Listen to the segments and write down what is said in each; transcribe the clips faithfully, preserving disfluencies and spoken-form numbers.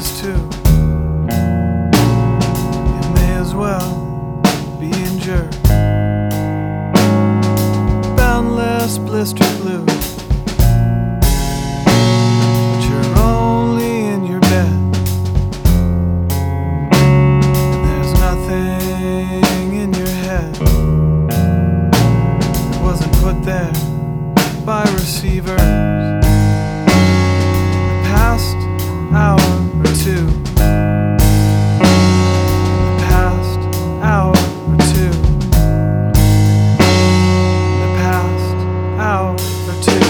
this too. It may as well be injured. Boundless blister blue. But you're only in your bed. And there's nothing in your head that wasn't put there by receivers. The past hour or two. The past hour or two. The past hour or two.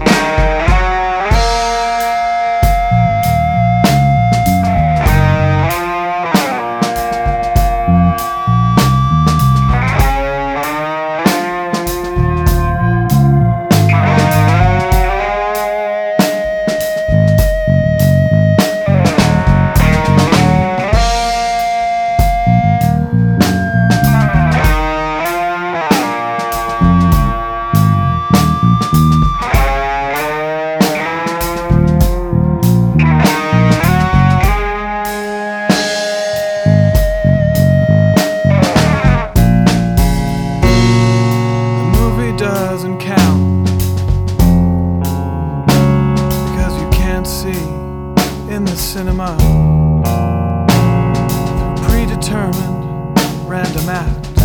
Doesn't count because you can't see in the cinema through predetermined random acts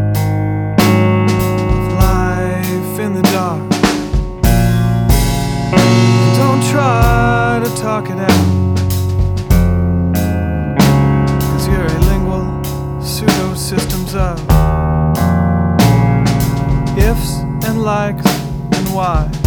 of life in the dark. Don't try to talk it out, cause you're a lingual pseudo-systems of ifs and likes and whys.